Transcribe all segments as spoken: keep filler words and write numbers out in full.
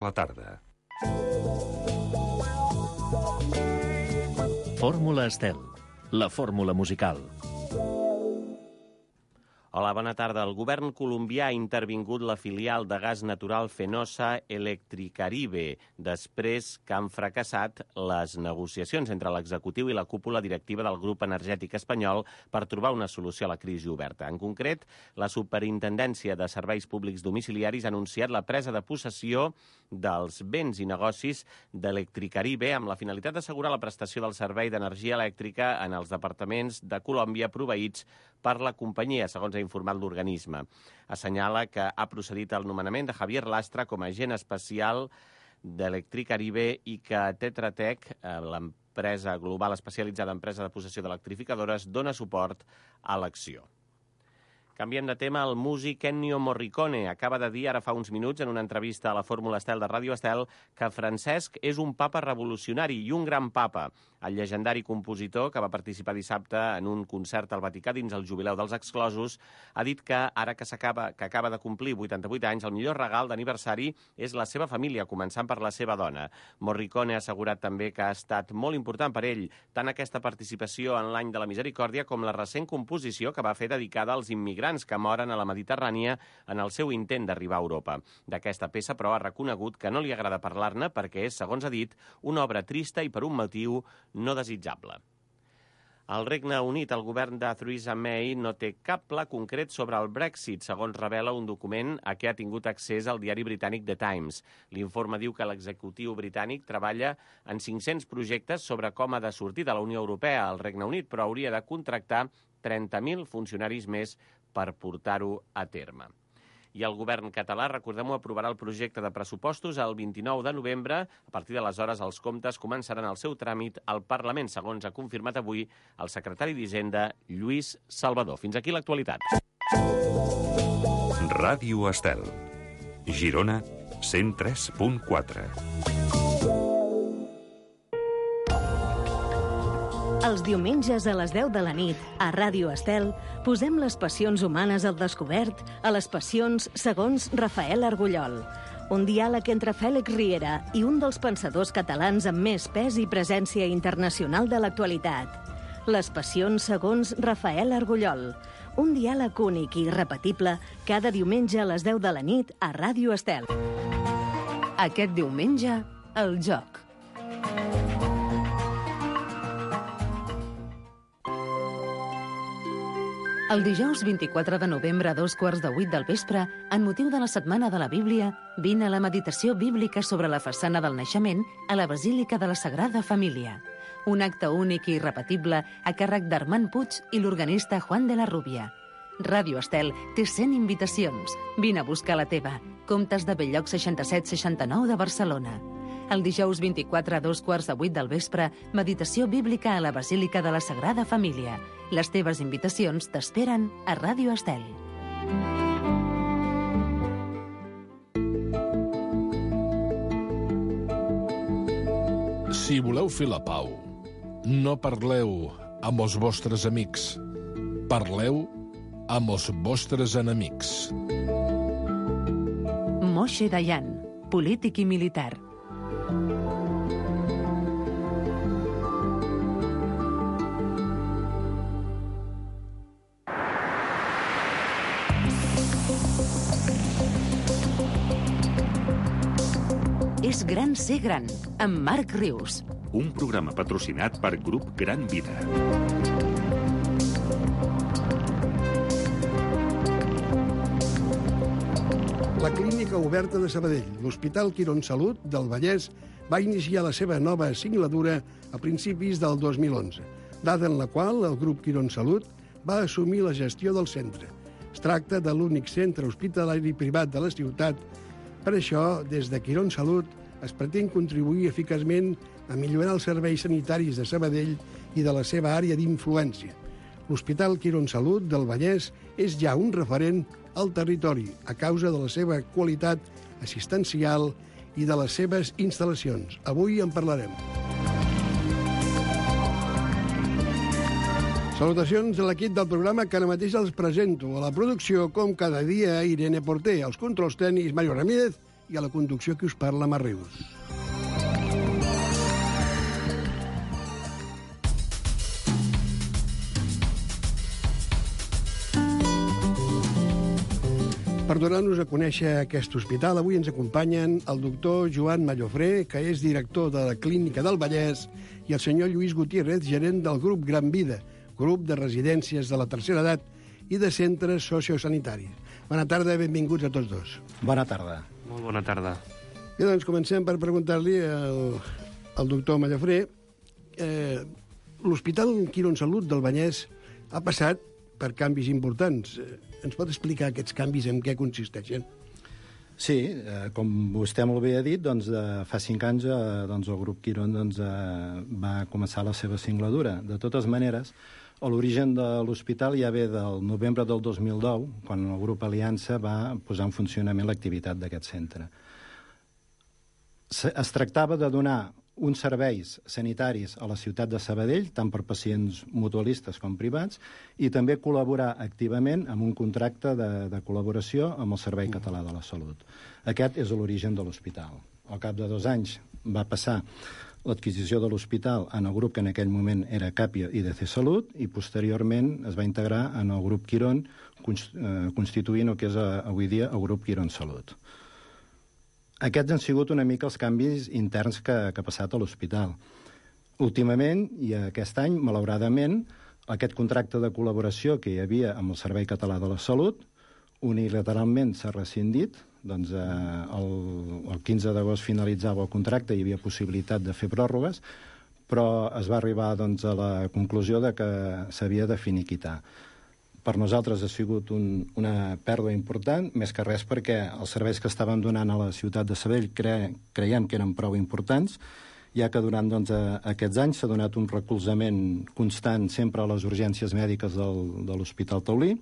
La tarda. Fórmula Estel, la fórmula musical. Hola, bona tarda. El govern colombià ha intervingut la filial de gas natural Fenosa Electricaribe després que han fracassat les negociacions entre l'executiu i la cúpula directiva del grup energètic espanyol per trobar una solució a la crisi oberta. En concret, la Superintendència de Serveis Públics Domiciliaris ha anunciat la presa de possessió dels béns i negocis d'Electricaribe amb la finalitat d'assegurar la prestació del servei d'energia elèctrica en els departaments de Colòmbia proveïts per la companyia, segons ha informat l'organisme. Assenyala que ha procedit al nomenament de Javier Lastra com a agent especial d'Electricaribe i que Tetra Tech, l'empresa global especialitzada en empresa de possessió d'electrificadores, dona suport a l'acció. Canviem de tema. El músic Ennio Morricone acaba de dir ara fa uns minuts en una entrevista a la Fórmula Estel de Ràdio Estel que Francesc és un papa revolucionari i un gran papa. El llegendari compositor, que va participar dissabte en un concert al Vaticà dins el jubileu dels exclosos, ha dit que ara que s'acaba que acaba de complir vuitanta-vuit anys, el millor regal d'aniversari és la seva família, començant per la seva dona. Morricone ha assegurat també que ha estat molt important per ell tant aquesta participació en l'any de la misericòrdia com la recent composició que va fer dedicada als immigrants que moren a la Mediterrània en el seu intent d'arribar a Europa. D'aquesta peça, però, ha reconegut que no li agrada parlar-ne perquè és, segons ha dit, una obra trista i per un motiu no desitjable. Al Regne Unit, el govern de Theresa May no té cap pla concret sobre el Brexit, segons revela un document a què ha tingut accés al diari britànic The Times. L'informe diu que l'executiu britànic treballa en cinc-cents projectes sobre com ha de sortir de la Unió Europea al Regne Unit, però hauria de contractar trenta mil funcionaris més per portar-ho a terme. I el govern català, recordem-ho, aprovarà el projecte de pressupostos el vint-i-nou de novembre. A partir d'aleshores, els comptes començaran el seu tràmit al Parlament, segons ha confirmat avui el secretari d'Hisenda, Lluís Salvador. Fins aquí l'actualitat. Ràdio Estel. Girona, cent tres punt quatre. Els diumenges a les deu de la nit, a Ràdio Estel, posem les passions humanes al descobert a les passions segons Rafael Argullol. Un diàleg entre Fèlix Riera i un dels pensadors catalans amb més pes i presència internacional de l'actualitat. Les passions segons Rafael Argullol. Un diàleg únic i irrepetible cada diumenge a les deu de la nit a Ràdio Estel. Aquest diumenge, el joc. El dijous vint-i-quatre de novembre a dos quarts de vuit del vespre, en motiu de la Setmana de la Bíblia, vine a la meditació bíblica sobre la façana del naixement a la Basílica de la Sagrada Família. Un acte únic i irrepetible a càrrec d'Armand Puig i l'organista Juan de la Rubia. Ràdio Estel té cent invitacions. Vine a buscar la teva. Comptes de Belllloc seixanta-set seixanta-nou de Barcelona. El dijous vint-i-quatre a dos quarts de vuit del vespre, meditació bíblica a la Basílica de la Sagrada Família. Les teves invitacions t'esperen a Ràdio Estel. Si voleu fer la pau, no parleu amb els vostres amics. Parleu amb els vostres enemics. Moshe Dayan, polític i militar. És gran ser gran, amb Marc Rius. Un programa patrocinat per Grup Gran Vida. La Clínica Oberta de Sabadell, l'Hospital Quironsalut del Vallès, va iniciar la seva nova singladura a principis del dos mil onze, data en la qual el grup Quironsalut va assumir la gestió del centre. Es tracta de l'únic centre hospitalari privat de la ciutat. Per això, des de Quironsalut es pretén contribuir eficaçment a millorar els serveis sanitaris de Sabadell i de la seva àrea d'influència. L'Hospital Quironsalut del Vallès és ja un referent al territori a causa de la seva qualitat assistencial i de les seves instal·lacions. Avui en parlarem. Salutacions a l'equip del programa que ara mateix els presento. A la producció, com cada dia, Irene Porter, als controls tècnics, Mario Ramírez i a la conducció que us parla, Mar Rius. Per donar-nos a conèixer aquest hospital, avui ens acompanyen el doctor Joan Mallofré, que és director de la Clínica del Vallès, i el senyor Lluís Gutiérrez, gerent del grup Gran Vida, grup de residències de la tercera edat i de centres sociosanitaris. Bona tarda, benvinguts a tots dos. Bona tarda. Molt bona tarda. Bé, doncs comencem per preguntar-li al, al doctor Mallofré. Eh, L'Hospital Quirónsalud del Vallès ha passat per canvis importants. Ens pot explicar aquests canvis en què consisteixen? Sí, eh, com vostè molt bé ha dit, doncs, de fa cinc anys eh, doncs, el grup Quirón doncs, eh, va començar la seva singladura. De totes maneres, l'origen de l'hospital ja ve del novembre del dos mil deu, quan el grup Aliança va posar en funcionament l'activitat d'aquest centre. Es tractava de donar uns serveis sanitaris a la ciutat de Sabadell, tant per pacients mutualistes com privats, i també col·laborar activament amb un contracte de, de col·laboració amb el Servei Català de la Salut. Aquest és l'origen de l'hospital. Al cap de dos anys va passar l'adquisició de l'hospital en el grup que en aquell moment era Capia I D C Salut, i posteriorment es va integrar en el grup Quirón, constituint el que és avui dia el grup Quirón Salut. Aquests han sigut una mica els canvis interns que, que ha passat a l'hospital. Últimament, i aquest any, malauradament, aquest contracte de col·laboració que hi havia amb el Servei Català de la Salut unilateralment s'ha rescindit. Doncs, eh, el, el quinze d'agost finalitzava el contracte, hi havia possibilitat de fer pròrrogues, però es va arribar doncs, a la conclusió de que s'havia de finiquitar. Per nosaltres ha sigut un, una pèrdua important, més que res perquè els serveis que estàvem donant a la ciutat de Sabadell cre, creiem que eren prou importants, ja que durant doncs, aquests anys s'ha donat un recolzament constant sempre a les urgències mèdiques del, de l'Hospital Taulí.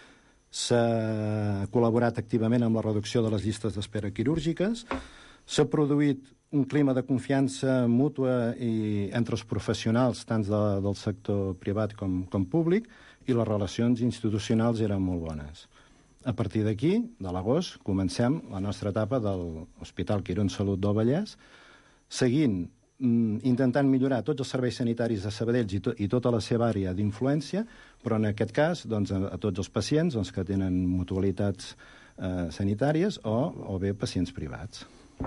S'ha col·laborat activament amb la reducció de les llistes d'espera quirúrgiques, s'ha produït un clima de confiança mútua i entre els professionals, tant de, del sector privat com, com públic, i les relacions institucionals eren molt bones. A partir d'aquí, de l'agost, comencem la nostra etapa de l'Hospital Quirón Salut del Vallès, seguint, intentant millorar tots els serveis sanitaris de Sabadell i, to, i tota la seva àrea d'influència, però en aquest cas doncs, a, a tots els pacients doncs, que tenen mutualitats eh, sanitàries o, o bé pacients privats.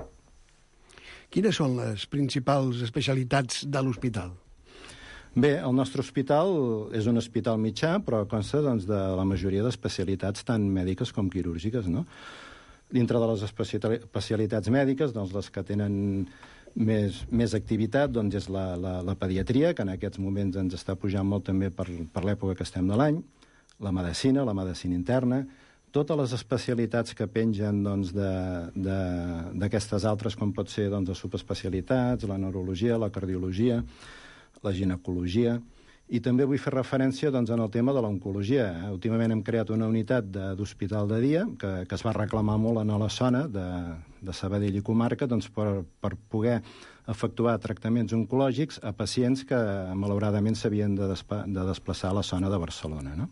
Quines són les principals especialitats de l'hospital? Bé, el nostre hospital és un hospital mitjà, però consta doncs, de la majoria d'especialitats tant mèdiques com quirúrgiques, no? Dintre de les especialitats mèdiques, doncs, les que tenen més, més activitat doncs, és la, la, la pediatria, que en aquests moments ens està pujant molt també per, per l'època que estem de l'any, la medicina, la medicina interna, totes les especialitats que pengen doncs, d'aquestes altres, com pot ser doncs, les subespecialitats, la neurologia, la cardiologia, la ginecologia, i també vull fer referència doncs, en el tema de l'oncologia. Eh? Últimament hem creat una unitat d'hospital de, de dia que, que es va reclamar molt en la zona de, de Sabadell i comarca doncs, per, per poder efectuar tractaments oncològics a pacients que malauradament s'havien de, de desplaçar a la zona de Barcelona. No?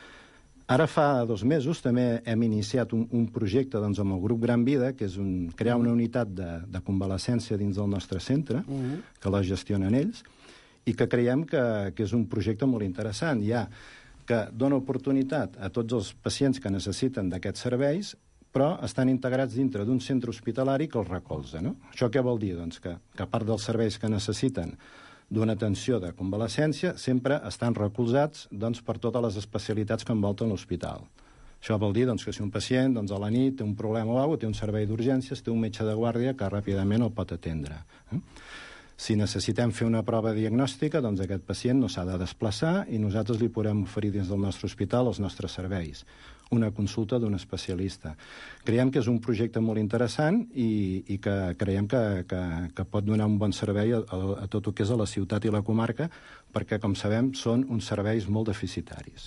Ara fa dos mesos també hem iniciat un, un projecte doncs, amb el grup Gran Vida, que és un, crear una unitat de, de convalescència dins del nostre centre, uh-huh. que la gestionen ells, i que creiem que, que és un projecte molt interessant, ja que dona oportunitat a tots els pacients que necessiten d'aquests serveis, però estan integrats dintre d'un centre hospitalari que els recolza. No? Això què vol dir? Doncs que, que a part dels serveis que necessiten d'una atenció de convalescència, sempre estan recolzats doncs, per totes les especialitats que envolten l'hospital. Això vol dir doncs, que si un pacient doncs, a la nit té un problema o alguna cosa, té un servei d'urgències, té un metge de guàrdia que ràpidament el pot atendre. Eh? Si necessitem fer una prova diagnòstica, doncs aquest pacient no s'ha de desplaçar i nosaltres li podem oferir dins del nostre hospital els nostres serveis. Una consulta d'un especialista. Creiem que és un projecte molt interessant i, i que creiem que, que, que pot donar un bon servei a, a, a tot el que és a la ciutat i la comarca, perquè, com sabem, són uns serveis molt deficitaris.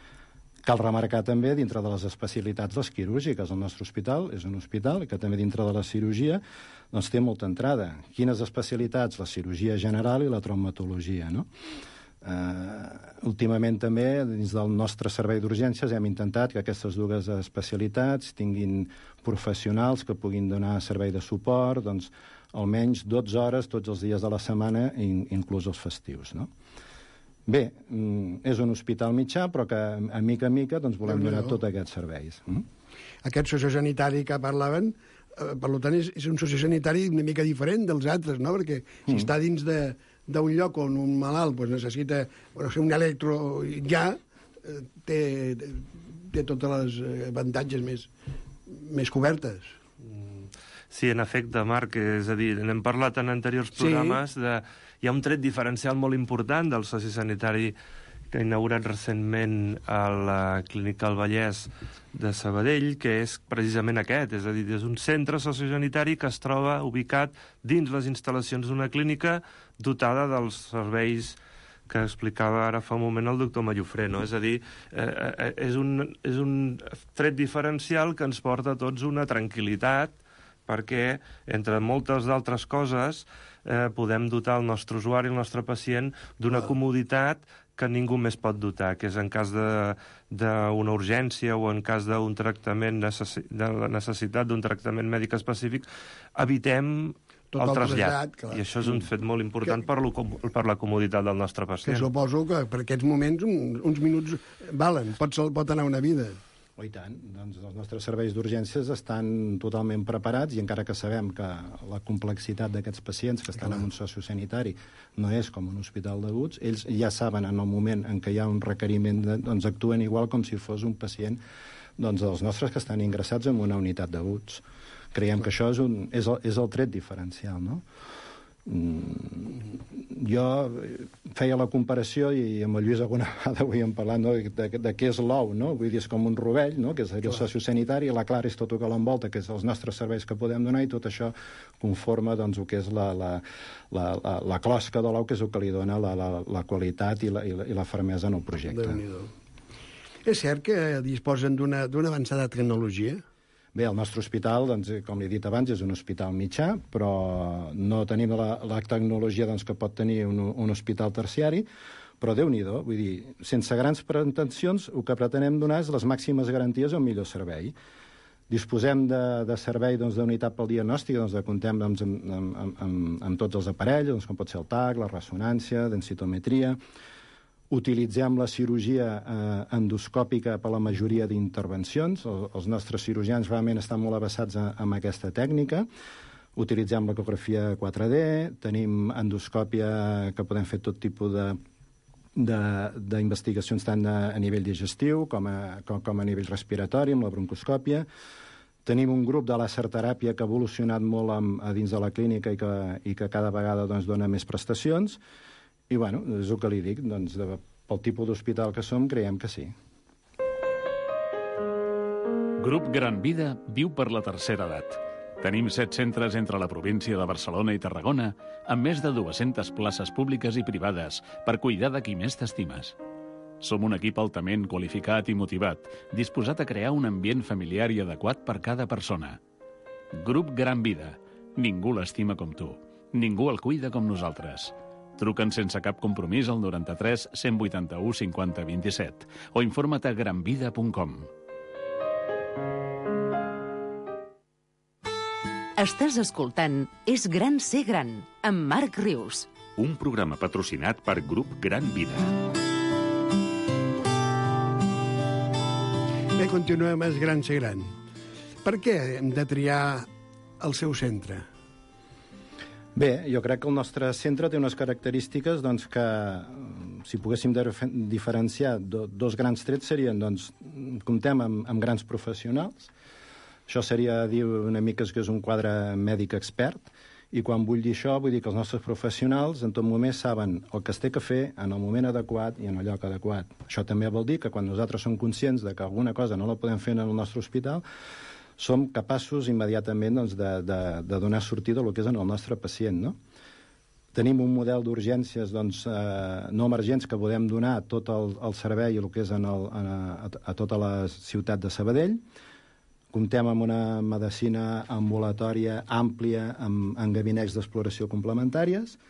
Cal remarcar també, dintre de les especialitats, les quirúrgiques. El nostre hospital és un hospital que també dintre de la cirurgia doncs, té molta entrada. Quines especialitats? La cirurgia general i la traumatologia, no? Eh, últimament també, dins del nostre servei d'urgències, hem intentat que aquestes dues especialitats tinguin professionals que puguin donar servei de suport, doncs, almenys dotze hores tots els dies de la setmana, inclús els festius, no? Bé, és un hospital mitjà, però que a mica a mica doncs, volem donar tots aquests serveis. Mm? Aquest sociosanitari que parlaven, eh, per tant, és, és un sociosanitari una mica diferent dels altres, no? Perquè si mm. està dins de, d'un lloc on un malalt pues, necessita bueno, ser un electro ja, eh, té, té totes les avantatges més, més cobertes. Sí, en efecte, Marc, és a dir, n'hem parlat en anteriors programes, sí. de, hi ha un tret diferencial molt important del sociosanitari que ha inaugurat recentment a la Clínica del Vallès de Sabadell, que és precisament aquest, és a dir, és un centre sociosanitari que es troba ubicat dins les instal·lacions d'una clínica dotada dels serveis que explicava ara fa un moment el doctor Mallofré, no? És a dir, eh, és, un, és un tret diferencial que ens porta a tots una tranquil·litat, perquè, entre moltes d'altres coses, eh, podem dotar el nostre usuari, el nostre pacient, d'una comoditat que ningú més pot dotar, que és en cas d'una urgència o en cas d'un tractament, necessi de la necessitat d'un tractament mèdic específic, evitem tot el trasllat. I això és un fet molt important que, per, lo, per la comoditat del nostre pacient. Que suposo que per aquests moments un, uns minuts valen, pot, pot anar una vida. Oh, i tant. Doncs els nostres serveis d'urgències estan totalment preparats i encara que sabem que la complexitat d'aquests pacients que estan Clar. en un sociosanitari no és com un hospital d'aguts, ells ja saben en el moment en què hi ha un requeriment, de, doncs actuen igual com si fos un pacient doncs, dels nostres que estan ingressats en una unitat d'aguts. Creiem que això és, un, és, el, és el tret diferencial, no? Mm, jo feia la comparació i amb el Lluís alguna vegada avui hem parlat no, de, de, de què és l'ou, no? Vull dir, és com un rovell, no? Que és el sociosanitari, la Clara és tot el que l'envolta, que és els nostres serveis que podem donar, i tot això conforma doncs, el que és la, la, la, la, la closca de l'ou, que és el que li dona la, la, la qualitat i la, i, la, i la fermesa en el projecte. Déu-n'hi-do. És cert que disposen d'una avançada tecnologia? Bé, el nostre hospital, doncs, com he dit abans, és un hospital mitjà, però no tenim la, la tecnologia doncs, que pot tenir un, un hospital terciari, però Déu-n'hi-do, vull dir, sense grans pretensions, el que pretenem donar és les màximes garanties o el millor servei. Disposem de, de servei doncs, d'unitat pel diagnòstic, doncs, de comptem doncs, amb, amb, amb, amb tots els aparells, doncs, com pot ser el tac, la ressonància, densitometria. Utilitzem la cirurgia eh, endoscòpica per la majoria d'intervencions. El, els nostres cirurgians realment estan molt avesats a, a aquesta tècnica. Utilitzem l'ecografia quatre D, tenim endoscòpia que podem fer tot tipus de d'investigacions tant a, a nivell digestiu com a, com, com a nivell respiratori, amb la broncoscòpia. Tenim un grup de làser-teràpia que ha evolucionat molt amb, a dins de la clínica i que, i que cada vegada doncs, dona més prestacions. I, bueno, és el que li dic, doncs, de, pel tipus d'hospital que som, creiem que sí. Grup Gran Vida viu per la tercera edat. Tenim set centres entre la província de Barcelona i Tarragona, amb més de dues-centes places públiques i privades per cuidar de qui més t'estimes. Som un equip altament qualificat i motivat, disposat a crear un ambient familiar i adequat per cada persona. Grup Gran Vida. Ningú l'estima com tu. Ningú el cuida com nosaltres. Truca'ns sense cap compromís al noranta-tres cent vuitanta-u cinquanta vint-i-set o informa't a granvida punt com. Estàs escoltant És gran ser gran, amb Marc Rius. Un programa patrocinat per Grup Gran Vida. Bé, continuem És gran ser gran. Per què hem de triar el seu centre? Bé, jo crec que el nostre centre té unes característiques doncs, que, si poguéssim diferenciar do, dos grans trets, serien, doncs, comptem amb, amb grans professionals. Això seria dir una mica que és un quadre mèdic expert, i quan vull dir això, vull dir que els nostres professionals en tot moment saben el que es té que fer en el moment adequat i en el lloc adequat. Això també vol dir que quan nosaltres som conscients de que alguna cosa no la podem fer en el nostre hospital, som capaços immediatament doncs, de, de, de donar sortida al que és en el nostre pacient, no? Tenim un model d'urgències doncs, eh, no emergents que podem donar tot el, el servei el que és en el, en a, a tota la ciutat de Sabadell. Comptem amb una medicina ambulatòria àmplia, amb, amb gabinets d'exploració complementàries.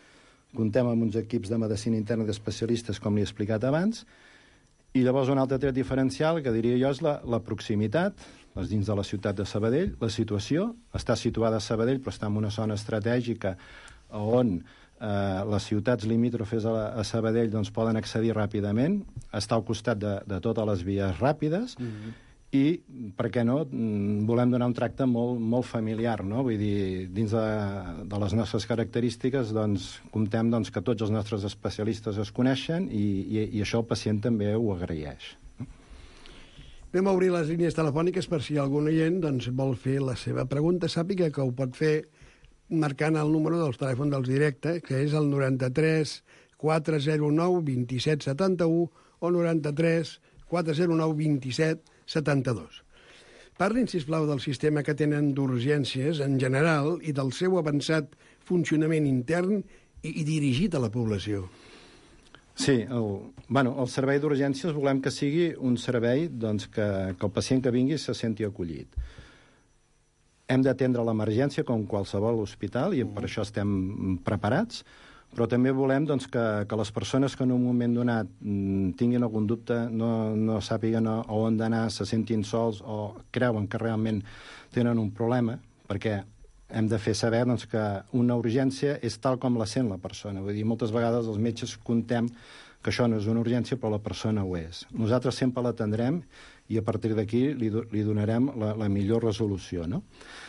Comptem amb uns equips de medicina interna d'especialistes, com li he explicat abans, i llavors un altre tret diferencial, que diria jo, és la, la proximitat, és dins de la ciutat de Sabadell. La situació està situada a Sabadell, però està en una zona estratègica on eh, les ciutats limítrofes a, a Sabadell doncs, poden accedir ràpidament, està al costat de, de totes les vies ràpides, mm-hmm. i, per què no, volem donar un tracte molt, molt familiar, no? Vull dir, dins de, de les nostres característiques, doncs, comptem doncs, que tots els nostres especialistes es coneixen i, i, i això el pacient també ho agraeix. Anem a obrir les línies telefòniques per si algun oient doncs, vol fer la seva pregunta. Sàpiga que ho pot fer marcant el número dels telèfons dels directe, que és el noranta-tres quatre zero nou vint-i-set setanta-u o noranta-tres quatre zero nou vint-i-set setanta-dos. Parlin, sisplau, del sistema que tenen d'urgències en general i del seu avançat funcionament intern i, i dirigit a la població. Sí, el, bueno, el servei d'urgències volem que sigui un servei doncs, que, que el pacient que vingui se senti acollit. Hem d'atendre l'emergència com qualsevol hospital i per això estem preparats, però també volem doncs, que, que les persones que en un moment donat mm, tinguin algun dubte, no, no sàpiguen a, a on d'anar, se sentin sols o creuen que realment tenen un problema, perquè hem de fer saber doncs, que una urgència és tal com la sent la persona. Vull dir, moltes vegades els metges contem que això no és una urgència, però la persona ho és. Nosaltres sempre l'atendrem i a partir d'aquí li, li donarem la, la millor resolució, no?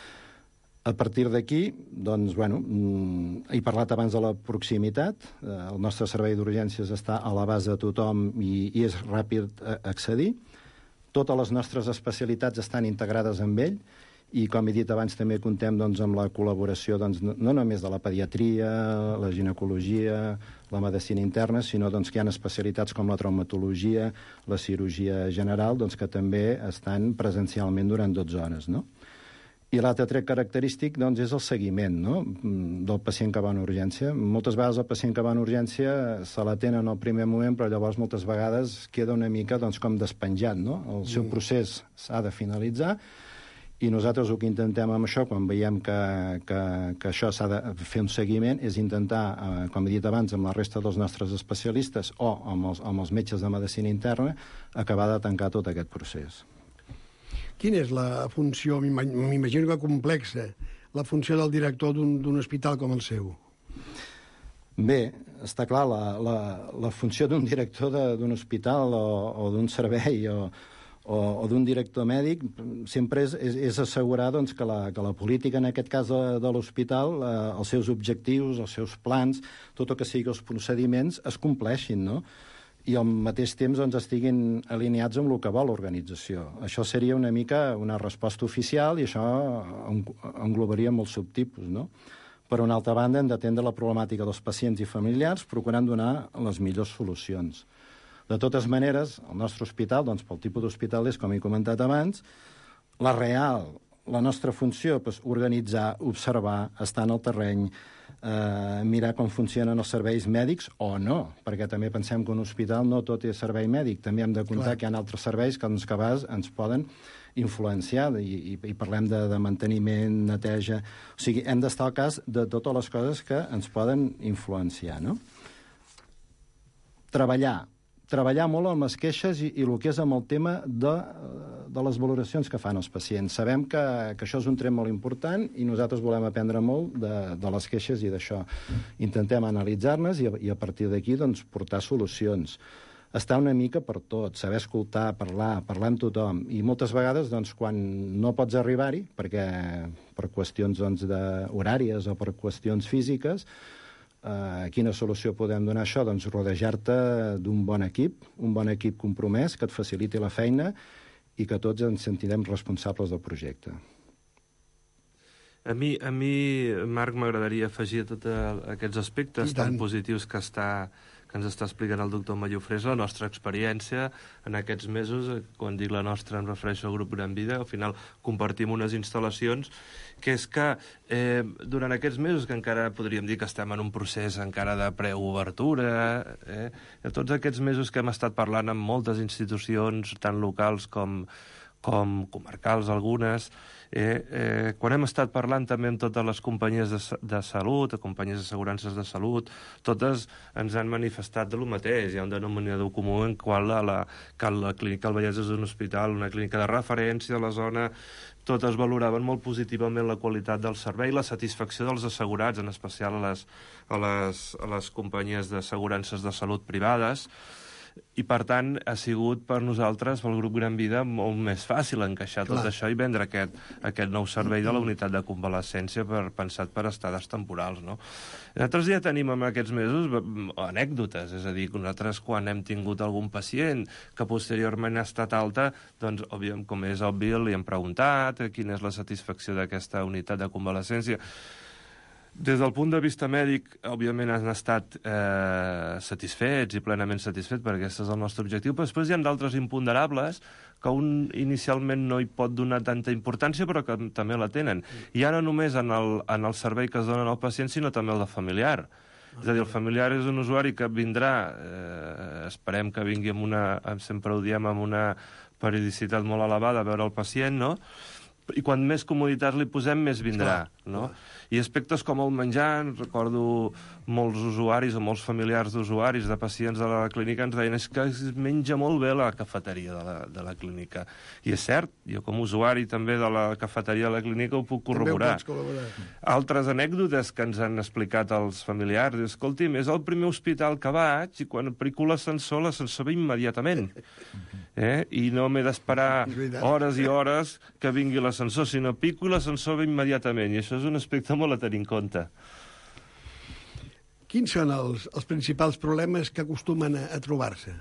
A partir d'aquí, doncs, bueno, he parlat abans de la proximitat. El nostre servei d'urgències està a l'abast de tothom i, i és ràpid accedir. Totes les nostres especialitats estan integrades amb ell i, com he dit abans, també contem doncs, amb la col·laboració doncs, no només de la pediatria, la ginecologia, la medicina interna, sinó doncs, que hi ha especialitats com la traumatologia, la cirurgia general, doncs, que també estan presencialment durant dotze hores, no? I l'altre tret característic doncs, és el seguiment, no?, del pacient que va en urgència. Moltes vegades el pacient que va en urgència se l'atenen al primer moment, però llavors moltes vegades queda una mica doncs, com despenjat, no? El seu procés s'ha de finalitzar i nosaltres el que intentem amb això, quan veiem que, que, que això s'ha de fer un seguiment, és intentar, eh, com he dit abans, amb la resta dels nostres especialistes o amb els, amb els metges de medicina interna, acabar de tancar tot aquest procés. Quina és la funció, m'imagino que complexa, la funció del director d'un hospital com el seu? Bé, està clar, la, la, la funció d'un director d'un hospital o, o d'un servei o, o, o d'un director mèdic sempre és, és, és assegurar doncs, que, la, que la política, en aquest cas de, de l'hospital, eh, els seus objectius, els seus plans, tot el que sigui els procediments, es compleixin, no?, i al mateix temps doncs, estiguin alineats amb el que vol l'organització. Això seria una mica una resposta oficial i això englobaria molts subtipus, no? Per una altra banda, hem d'atendre la problemàtica dels pacients i familiars procurant donar les millors solucions. De totes maneres, el nostre hospital, doncs, pel tipus d'hospital és, com he comentat abans, la real, la nostra funció, doncs, organitzar, observar, estar en el terreny, eh, mirar com funcionen els serveis mèdics o no, perquè també pensem que un hospital no tot és servei mèdic, també hem de comptar Clar. que hi ha altres serveis que, doncs, que a vegades ens poden influenciar i, i, i parlem de, de manteniment, neteja... O sigui, hem d'estar al cas de totes les coses que ens poden influenciar, no? Treballar. Treballar molt amb les queixes i, i el que és amb el tema de, de les valoracions que fan els pacients. Sabem que, que això és un tret molt important i nosaltres volem aprendre molt de, de les queixes i d'això. Intentem analitzar-les i, i a partir d'aquí doncs, portar solucions. Estar una mica per tot, saber escoltar, parlar, parlar amb tothom. I moltes vegades, doncs, quan no pots arribar-hi, perquè per qüestions doncs, de, horàries o per qüestions físiques, Uh, quina solució podem donar a això? Doncs rodejar-te d'un bon equip, un bon equip compromès, que et faciliti la feina i que tots ens sentirem responsables del projecte. A mi, a mi Marc, m'agradaria afegir tots aquests aspectes tan positius que està... que ens està explicant el doctor Mallofrés, la nostra experiència en aquests mesos. Quan dic la nostra em refereixo al grup Gran Vida, al final compartim unes instal·lacions, que és que eh, durant aquests mesos, que encara podríem dir que estem en un procés encara de preobertura, eh, tots aquests mesos que hem estat parlant amb moltes institucions, tant locals com, com comarcals algunes, Eh, eh, quan hem estat parlant també amb totes les companyies de, de salut, companyies d'assegurances de salut, totes ens han manifestat de lo mateix. Hi ha un denominador comú en qual la, la, que la Clínica del Vallès és un hospital, una clínica de referència a la zona. Totes valoraven molt positivament la qualitat del servei, la satisfacció dels assegurats, en especial a les, a les, a les companyies d'assegurances de salut privades. I, per tant, ha sigut per nosaltres, pel grup Gran Vida, molt més fàcil encaixar Clar. tot això i vendre aquest, aquest nou servei de la unitat de convalescència per, pensat per estades temporals, no? Nosaltres ja tenim en aquests mesos anècdotes, és a dir, que nosaltres quan hem tingut algun pacient que posteriorment ha estat alta, doncs, òbviament, com és obvi, li hem preguntat quina és la satisfacció d'aquesta unitat de convalescència. Des del punt de vista mèdic, òbviament han estat eh, satisfets i plenament satisfets, perquè aquest és el nostre objectiu, però després hi ha d'altres imponderables que un inicialment no hi pot donar tanta importància, però que també la tenen. I ja no només en el, en el servei que es dona al pacient, sinó també el de familiar. És a dir, el familiar és un usuari que vindrà, eh, esperem que vingui amb una, sempre ho diem, amb una periodicitat molt elevada a veure el pacient, no? I quan més comoditats li posem, més vindrà, no? I aspectes com el menjar, recordo molts usuaris o molts familiars d'usuaris, de pacients de la clínica, ens deien és que es menja molt bé la cafeteria de la, de la clínica. I és cert, jo com a usuari també de la cafeteria de la clínica ho puc corroborar. Altres anècdotes que ens han explicat els familiars, escolti'm, és el primer hospital que vaig i quan aplico l'ascensor, l'ascensor ve immediatament. Eh? I no m'he d'esperar hores i hores que vingui l'ascensor, sinó pico i l'ascensor ve immediatament. I això és un aspecte molt a tenir en compte. Quins són els, els principals problemes que acostumen a, a trobar-se?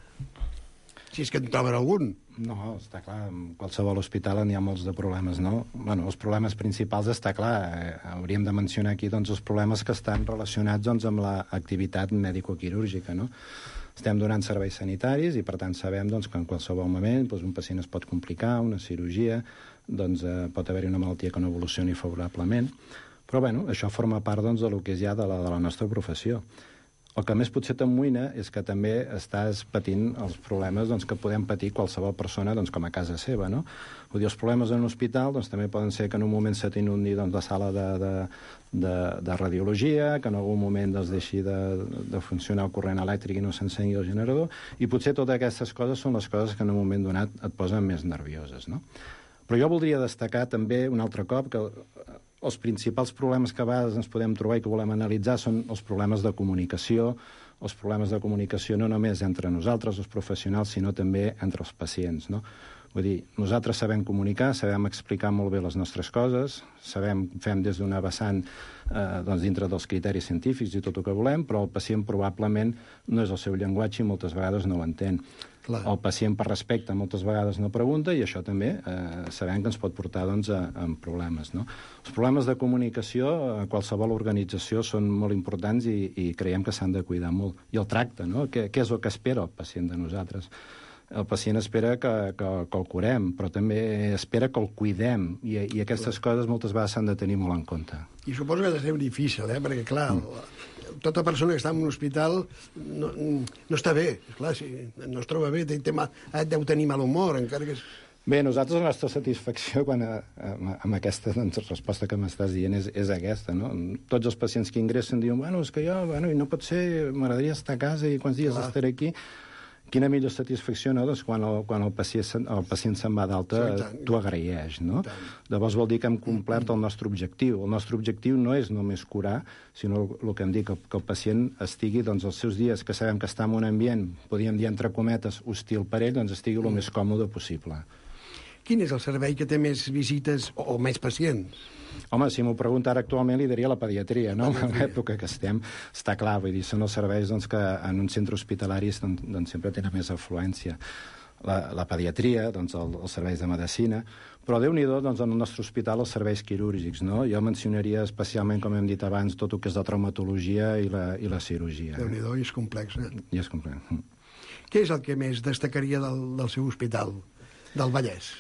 Si és que en troben algun. No, està clar, en qualsevol hospital n'hi ha molts de problemes, no? Bueno, els problemes principals, està clar, eh, hauríem de mencionar aquí doncs, els problemes que estan relacionats doncs, amb l'activitat mèdico-quirúrgica, no? Estem donant serveis sanitaris i, per tant, sabem doncs, que en qualsevol moment doncs, un pacient es pot complicar, una cirurgia, doncs, eh, pot haver-hi una malaltia que no evolucioni favorablement. Però, bueno, això forma part doncs, del que és ja de la, de la nostra professió. El que més potser t'amoïna és que també estàs patint els problemes doncs, que podem patir qualsevol persona doncs, com a casa seva, no? Vull dir, els problemes en un hospital doncs, també poden ser que en un moment se t'inundi doncs, la sala de, de, de, de radiologia, que en algun moment doncs, deixi de, de funcionar el corrent elèctric i no s'encengui el generador, i potser totes aquestes coses són les coses que en un moment donat et posen més nervioses, no? Però jo voldria destacar també un altre cop que els principals problemes que a vegades ens podem trobar i que volem analitzar són els problemes de comunicació, els problemes de comunicació no només entre nosaltres, els professionals, sinó també entre els pacients, no? Vull dir, nosaltres sabem comunicar, sabem explicar molt bé les nostres coses, sabem, fem des d'una vessant eh, doncs dintre dels criteris científics i tot el que volem, però el pacient probablement no és el seu llenguatge i moltes vegades no ho entén. Clar. El pacient, per respecte, moltes vegades no pregunta i això també eh, sabem que ens pot portar doncs, a, a problemes, no? Els problemes de comunicació a qualsevol organització són molt importants i, i creiem que s'han de cuidar molt. I el tracte, no? Què, què és el que espera el pacient de nosaltres? El pacient espera que, que, que el curem, però també espera que el cuidem i, i aquestes clar. Coses moltes vegades s'han de tenir molt en compte. I suposo que ha de ser difícil, eh? Perquè, clar, mm. tota persona que està en un hospital no, no està bé. Clar, si no es troba bé, té mal, deu tenir mal humor, encara que... És... Bé, nosaltres la nostra satisfacció quan a, a, amb aquesta doncs, resposta que m'estàs dient és, és aquesta, no? Tots els pacients que ingressen diuen, bueno, és que jo, bueno, no pot ser, m'agradaria estar a casa i quants dies clar. Estaré aquí... Quina millor satisfacció, no?, doncs quan el, quan el pacient, el pacient se'n va d'alta, sí, t'ho agraeix, no? Llavors vol dir que hem complert el nostre objectiu. El nostre objectiu no és només curar, sinó el que em dic, que, que el pacient estigui, doncs, els seus dies, que sabem que està en un ambient, podríem dir, entre cometes, hostil per ell, doncs estigui el més còmode possible. Quin és el servei que té més visites o, o més pacients? Home, si m'ho pregunta ara actualment li diria la pediatria, no? En l'època que estem, està clar, vull dir, són els serveis doncs, que en un centre hospitalari doncs, doncs, sempre tenen més afluència. La, la pediatria, doncs, el, els serveis de medicina, però Déu-n'hi-do, doncs, en el nostre hospital els serveis quirúrgics, no? Jo mencionaria especialment, com hem dit abans, tot el que és la traumatologia i la, i la cirurgia. Déu-n'hi-do, i és complex, eh? I és complex. Què és el que més destacaria del, del seu hospital, del Vallès?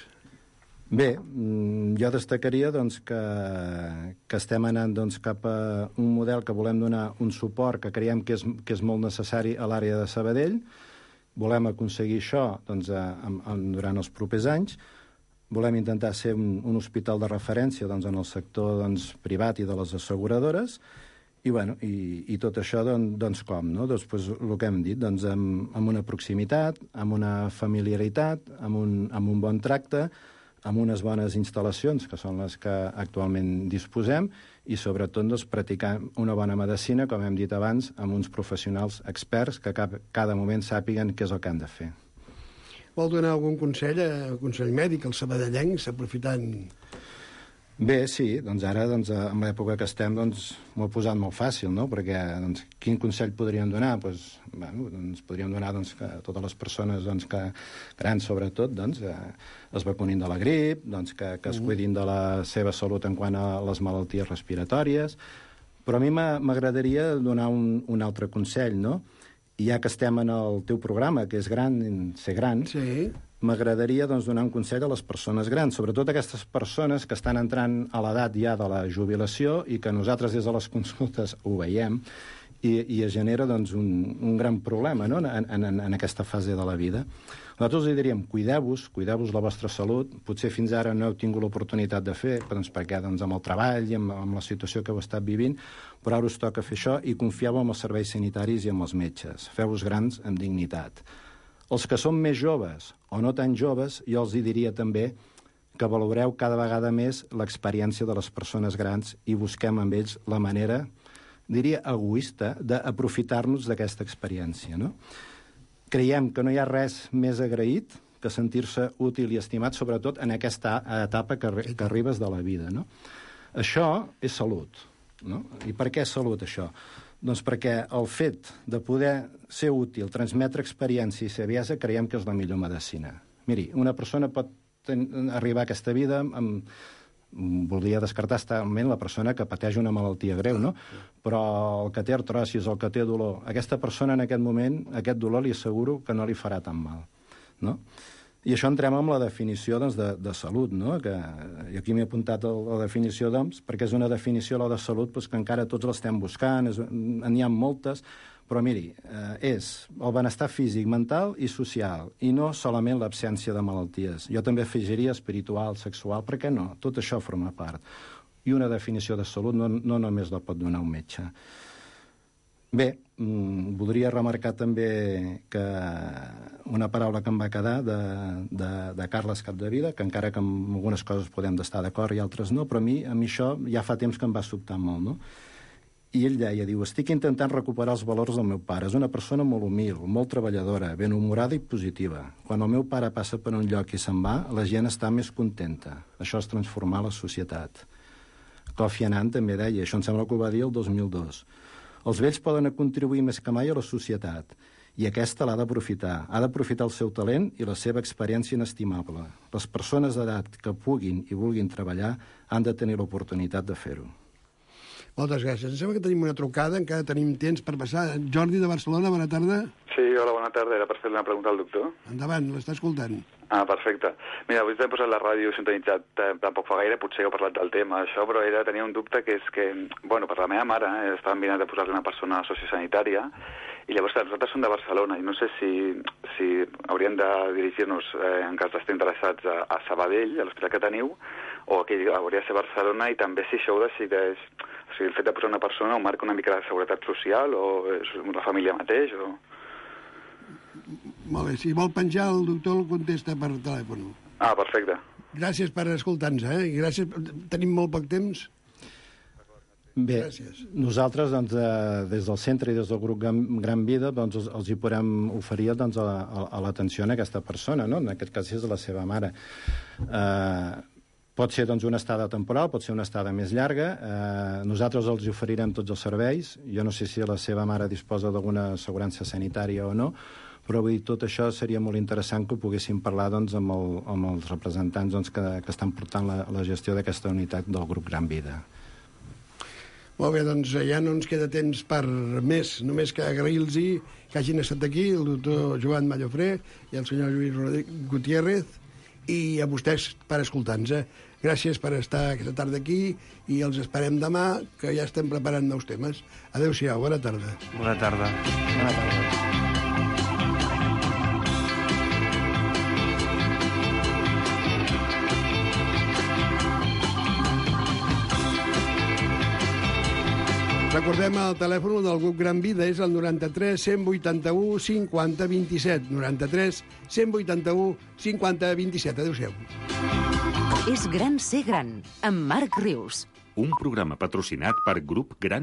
Bé, jo destacaria doncs, que, que estem anant doncs, cap a un model que volem donar un suport que creiem que és, que és molt necessari a l'àrea de Sabadell. Volem aconseguir això doncs, a, a, durant els propers anys. volem intentar ser un, un hospital de referència doncs, en el sector doncs, privat i de les asseguradores, i, bueno, i, i tot això, doncs, doncs com, no? Doncs, pues, el que hem dit, doncs, amb, amb una proximitat, amb una familiaritat, amb un, amb un bon tracte, amb unes bones instal·lacions, que són les que actualment disposem, i sobretot doncs, practicar una bona medicina, com hem dit abans, amb uns professionals experts que cap, cada moment sàpiguen què és el que han de fer. Vol donar algun consell, eh, consell mèdic als sabadellencs, aprofitant... Bé, sí, doncs ara, doncs, en l'època que estem, doncs, m'ho he posat molt fàcil, no? Perquè, doncs, quin consell podríem donar? Pues, bueno, doncs, podríem donar doncs, que totes les persones doncs, que, grans, sobretot, doncs, eh, es vacunin de la grip, doncs, que, que es cuidin de la seva salut en quant a les malalties respiratòries. Però a mi m'agradaria donar un, un altre consell, no? I ja que estem en el teu programa, que és gran, ser gran, sí. M'agradaria doncs, donar un consell a les persones grans, sobretot aquestes persones que estan entrant a l'edat ja de la jubilació i que nosaltres des de les consultes ho veiem i, i es genera doncs, un, un gran problema, no? en, en, en aquesta fase de la vida. Nosaltres els diríem, cuideu-vos, cuideu-vos la vostra salut, potser fins ara no heu tingut l'oportunitat de fer, doncs, perquè doncs, amb el treball i amb, amb la situació que heu estat vivint, però ara us toca fer això i confieu en els serveis sanitaris i en els metges. Feu-vos grans amb dignitat. Els que són més joves o no tan joves, jo els diria també que valoreu cada vegada més l'experiència de les persones grans i busquem amb ells la manera, diria egoista, d'aprofitar-nos d'aquesta experiència, no? Creiem que no hi ha res més agraït que sentir-se útil i estimat, sobretot en aquesta etapa que, que arribes de la vida, no? Això és salut, no? I per què és salut, això? Doncs perquè el fet de poder ser útil, transmetre experiència i saviesa, creiem que és la millor medicina. Miri, una persona pot ten, arribar a aquesta vida amb... Voldria descartar estalment la persona que pateix una malaltia greu, no? Però el que té artrosis, el que té dolor, aquesta persona en aquest moment, aquest dolor li asseguro que no li farà tan mal, no? I això entrem amb la definició doncs, de, de salut, no? Que, i aquí m'he apuntat el, la definició d'O M S, perquè és una definició, la de salut, doncs, que encara tots l'estem buscant, és, n'hi ha moltes, però miri, eh, és el benestar físic, mental i social, i no solament l'absència de malalties. Jo també afegiria espiritual, sexual, per què no? Tot això forma part. I una definició de salut no, no només la pot donar un metge. Bé, mm, voldria remarcar també que una paraula que em va quedar de, de, de Carles Capdevila, que encara que amb algunes coses podem estar d'acord i altres no, però a mi, a mi això ja fa temps que em va sobtar molt, no? I ell deia, diu, estic intentant recuperar els valors del meu pare. És una persona molt humil, molt treballadora, ben humorada i positiva. Quan el meu pare passa per un lloc i se'n va, la gent està més contenta. Això és transformar la societat. Kofi Annan també deia, això em sembla que ho va dir el dos mil dos. Els vells poden contribuir més que mai a la societat i aquesta l'ha d'aprofitar. Ha d'aprofitar el seu talent i la seva experiència inestimable. Les persones d'edat que puguin i vulguin treballar han de tenir l'oportunitat de fer-ho. Moltes gràcies. Em sembla que tenim una trucada, encara tenim temps per passar. Jordi de Barcelona, bona tarda. Sí, hola, bona tarda. Era per fer una pregunta al doctor. Endavant, l'està escoltant. Ah, perfecte. Mira, avui t'he posat la ràdio sintonitzat, eh, tampoc fa gaire, potser heu parlat del tema, això, però era, tenia un dubte que és que, bueno, per la meva mare, eh, estava enviant de posar-li una persona sociosanitària, i llavors, clar, nosaltres som de Barcelona, i no sé si, si hauríem de dirigir-nos, eh, en cas d'estar interessats, a, a Sabadell, a l'hospital que teniu, o aquí hauria de ser Barcelona, i també si això ho decideix, o sigui, el fet de posar una persona ho marca una mica la seguretat social, o és la família mateix, o... Molt bé, si vol penjar, el doctor el contesta per telèfon. Ah, perfecte. Gràcies per escoltar-nos, eh? I gràcies, tenim molt poc temps. Bé, gràcies. Nosaltres, doncs, eh, des del centre i des del grup Gran, Gran Vida, doncs, els, els hi podem oferir doncs, a, a, a l'atenció a aquesta persona, no? En aquest cas és la seva mare. Eh, pot ser doncs, una estada temporal, pot ser una estada més llarga. Eh, nosaltres els oferirem tots els serveis. Jo no sé si la seva mare disposa d'alguna assegurança sanitària o no, però vull dir, tot això seria molt interessant que ho poguéssim parlar doncs, amb, el, amb els representants doncs, que, que estan portant la, la gestió d'aquesta unitat del grup Gran Vida. Molt bé, doncs ja no ens queda temps per més, només que agrair-los que hagin estat aquí, el doctor Joan Mallofré i el senyor Lluís Rodríguez Gutiérrez, i a vostès per escoltar-nos. Eh? Gràcies per estar aquesta tarda aquí i els esperem demà, que ja estem preparant nous temes. Adéu-siau, bona tarda. Bona tarda. Bona tarda. Recordem el telèfon del grup Gran Vida, és el noranta-tres cent vuitanta-u cinquanta vint-i-set. noranta-tres cent vuitanta-u cinquanta vint-i-set. Adéu-siau. És gran ser gran, amb Marc Rius. Un programa patrocinat per Grup Gran